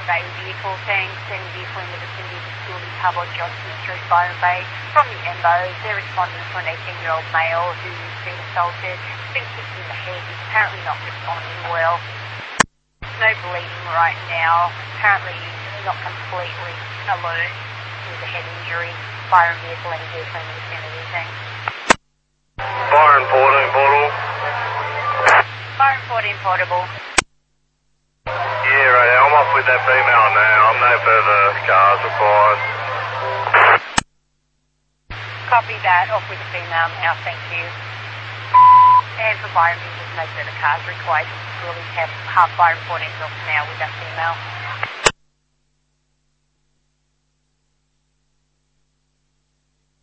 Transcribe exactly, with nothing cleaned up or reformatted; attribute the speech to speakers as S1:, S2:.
S1: Bay vehicle. Thanks. Any vehicle in the vicinity of the facility pub on Johnson Street, Byron Bay. From the E M B Os, they're responding to an eighteen-year-old male who's been assaulted, been kicked in the head. He's apparently not responding well. No bleeding right now. Apparently not completely alert with a head injury. Byron vehicle, any vehicle in the vicinity. Thanks.
S2: Byron fourteen portable.
S1: Byron fourteen portable.
S2: Yeah, right. I'm off with that female now. I'm no further cars required.
S1: Copy that. Off with the female now. Thank you. And for Byron, there's no further cars required. We'll have half Byron fourteen off now with that female.